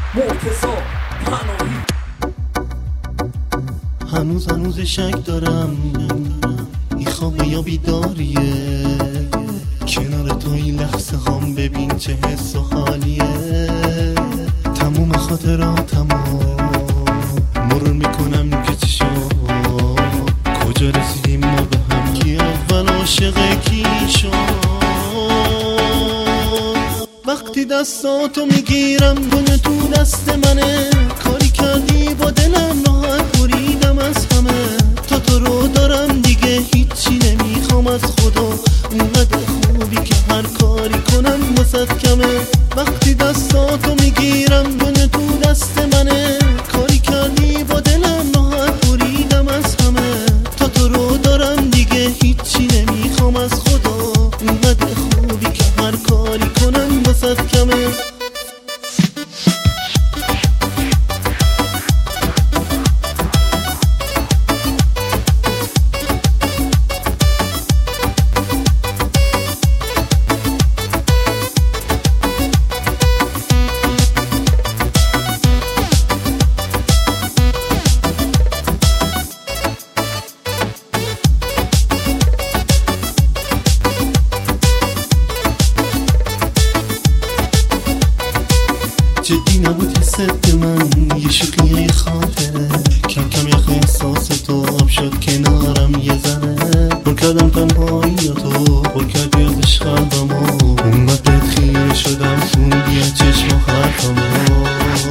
مرتضی پناهی. هنوز شک دارم این خوابه یا بیداریه، کنار تو این لحظه هم ببین چه حس و حالیه. تموم خاطراتمو مرور میکنم که چی شد، کجا رسیدیم ما به هم، کی اول عاشق کی شد. وقتی دستاتو میگیرم دنیا تو دست منه، کاری کردی با دلم راحت بریدم از همه. تو رو دارم دیگه هیچی نمیخوام از خدا، اونقدر خوبی که هر کاری کنم واسه کمه. وقتی دستاتو میگیرم دنیا تو دست منه، کاری کردی با دلم راحت بریدم از همه. تو رو دارم دیگه هیچی نمیخوام از خدا، اونقدر خوبی که هر کاری کنم واسه کمه. جدی نبود حست من، یه شوخی خاطره، کم کم یخ احساس تو آب شد کنارم یه ذره. پر کردم تنهاییاتو، پر کردی از عشق قلبمو، اونقدر بهت خیره شدم خوندی از چشم و حرفمو.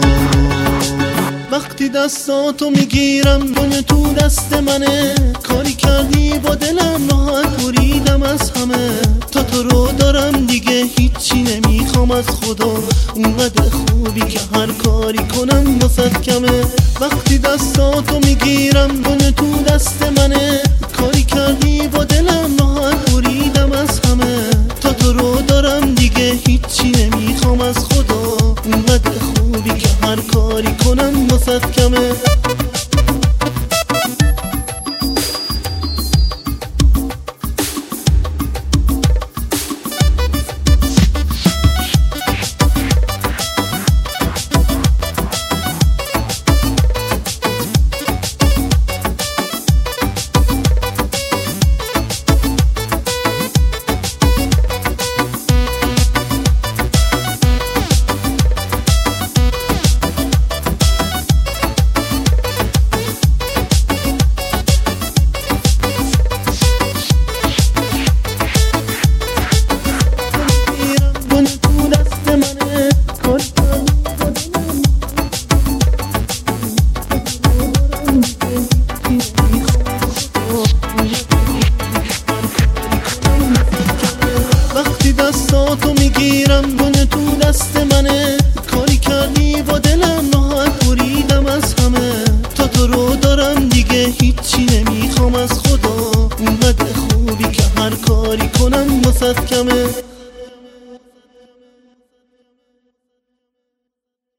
وقتی دستاتو میگیرم دنیا تو دست منه، کاری کردی با دلم راحت بریدم از همه. تو رو دارم دیگه هیچی نمیخوام از خدا، اونقدر خوبی که هر کاری کنم واسه کمه. وقتی دستاتو میگیرم دنیا تو دست منه، کاری کردی با دلم راحت بریدم از همه. تو رو دارم دیگه هیچی نمیخوام از خدا، اونقدر خوبی که هر کاری کنم واسه کمه. وقتی دستاتو میگیرم دنیا تو دست منه،